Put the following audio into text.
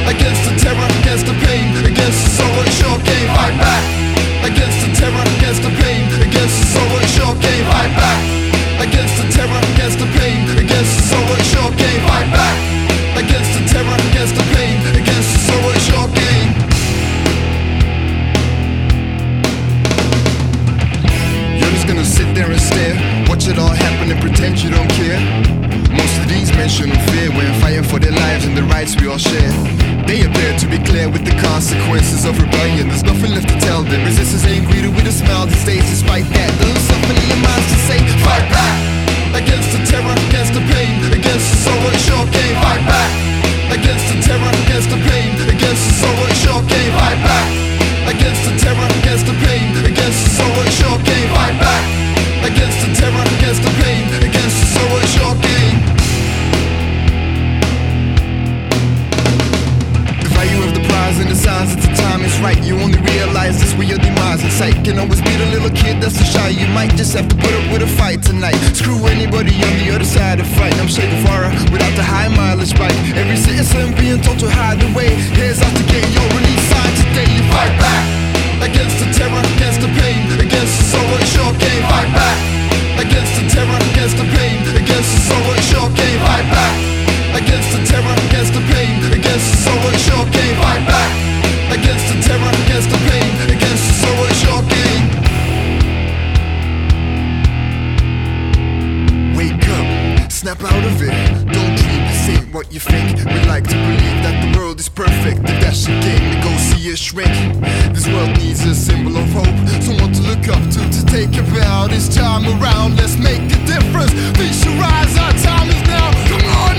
against the terror, against the pain, against the sorrow, it's your game. Fight back against the terror, against the pain, against the sorrow, it's your game. Fight back against the terror, against the pain, against the sorrow, it's your game. Fight back against the terror, against the pain, against the sorrow, it's your game. You're just gonna sit there and stare, watch it all happen and pretend you don't care. Most of these men show no fear when fighting for their lives and the rights we all share. They appear to be clear with the consequences of rebellion. There's nothing left to tell them. Resistance ain't greeted with a smile these days. Despite that, there's something in your minds to say. Fight back against the terror, against the pain, against the sorrow, it's your game. Fight back against the terror, against the pain, against the sorrow, it's your game. Fight back against the terror, against the pain, against the sorrow, it's your game. Fight back against the terror, against the pain, against the sorrow, it's your game. The value of the prize and the signs that the time is right. You only realize this when your demise in sight. Can always be the little kid that's too shy. You might just have to put up with a fight tonight. Screw anybody on the other side of fight. I'm Che Guevara without the high mileage bike. Every citizen being told to hide away. Here's out to get your release sign today. You fight back against the terror, against the pain, against the sorrow, it's your game. Fight back against the terror, against the pain, against the sorrow, it's your game. Fight back against the terror, against the pain, against the sorrow, it's your game. Fight back against the terror, against the pain, against the sorrow, it's your game. Wake up, snap out of it. Don't dream, this ain't what you think. We like to believe that the world is perfect. If that's your game, then go see it shrink. This world needs a symbol of hope, someone to look up to take a bow. This time around, let's make a difference. We should rise, our time is now. Come on.